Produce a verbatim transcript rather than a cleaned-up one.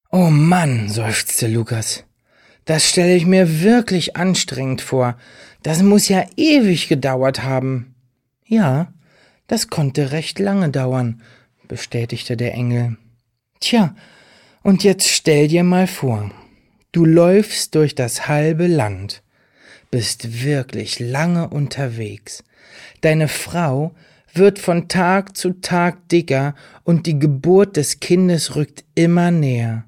Oh Mann, seufzte Lukas. Das stelle ich mir wirklich anstrengend vor. Das muss ja ewig gedauert haben. Ja, das konnte recht lange dauern, bestätigte der Engel. Tja, und jetzt stell dir mal vor, du läufst durch das halbe Land, bist wirklich lange unterwegs. Deine Frau wird von Tag zu Tag dicker und die Geburt des Kindes rückt immer näher.